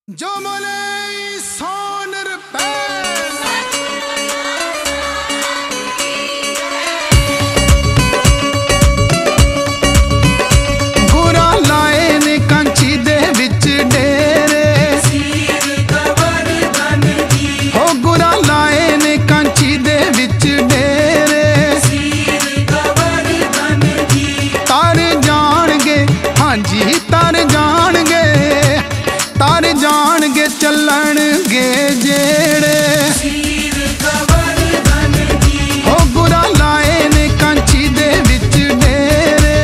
जो बोले सोन रुपए गुरा लाए ने कांची दे विच डेरे हो गुरा लाए ने कांची दे विच डेरे तार जाणगे हाँ जी तार जाणगे चलणगे जेड़े हो गुरा लाए ने कांची दे विच डेरे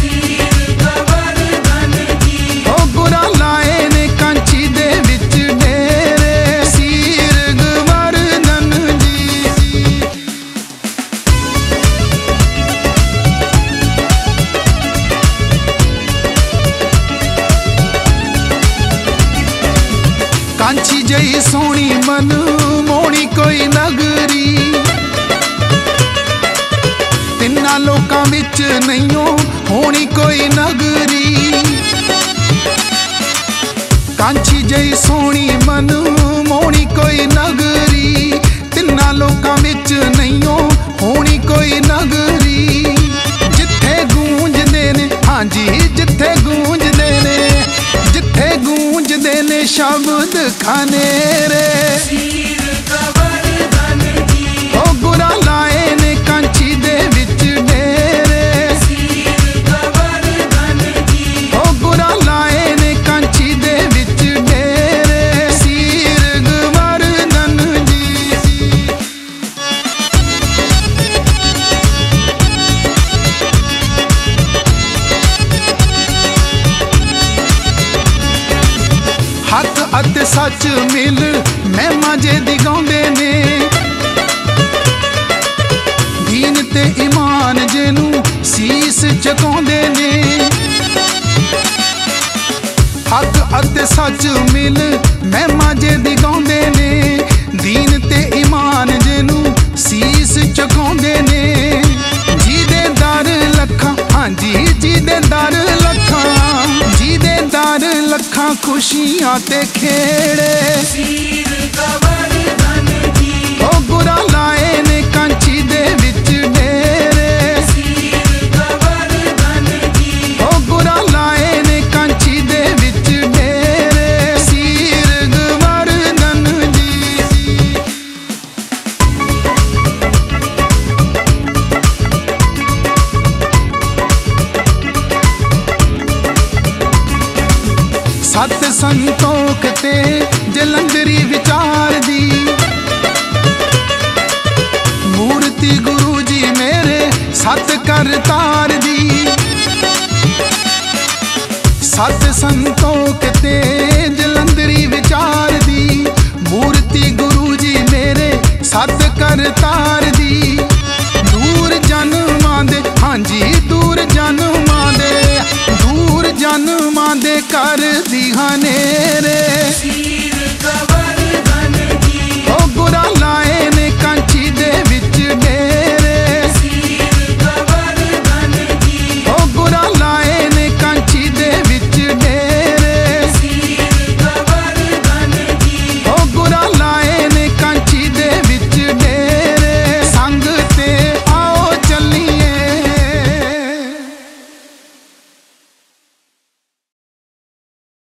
हो गुरा लाए ने कांची दे विच डेरे सीर गवर्धन जी कांची जई सोनी मन मोनी कोई नगरी तिन्ना लोकां विच नहीं होनी कोई नगरी कांची जई सोनी मन मोनी कोई नगरी तिन्ना लोकां विच नहीं होनी कोई नगरी जिथे गूंजदे ने हाँ जी जिथे गूंजदे ने शब्द खाने रे ओ गुरा लाए ने कांची दे विच डेरे ओ गुरा लाए ने कांची दे विच डेरे सीर गवर्धन जी हक अते सच मिल महिमा जे दी गाउंदे ने दीन ते ईमान जेनू सीस झुकाउंदे ने हक अते सच मिल महिमा जे दी गाउंदे ने दीन ते ईमान जेनू सीस झुकाउंदे ने जीदे दर लखां हाँ जी जीदे दर लखां जीदे दर लखां खुशियां ते खेड़े ओ गुरा लाए ने कांची दे विच डेरे ओ गुरा लाए ने कांची दे विच डेरे सीर गवर्धन जी सत संतोख ते जलंधरी विचार दी मूर्ति गुरु जी मेरे सत करतार दी सत संतोख ते जलंधरी विचार दी मूर्ति गुरु जी मेरे सत करतार दी दूर जन्मां दे हाँ जी दूर जन्मां दे कर दी हनेरे